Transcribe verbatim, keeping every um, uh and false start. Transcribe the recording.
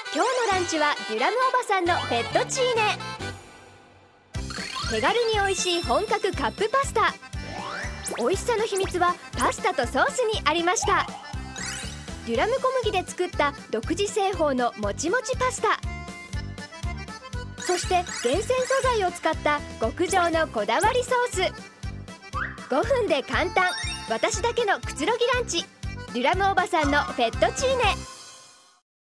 今日のランチはデュラムおばさんのフェットチーネ。手軽に美味しい本格カップパスタ。美味しさの秘密はパスタとソースにありました。デュラム小麦で作った独自製法のもちもちパスタ、そして厳選素材を使った極上のこだわりソース。ごふんで簡単、私だけのくつろぎランチ、デュラムおばさんのフェットチーネ。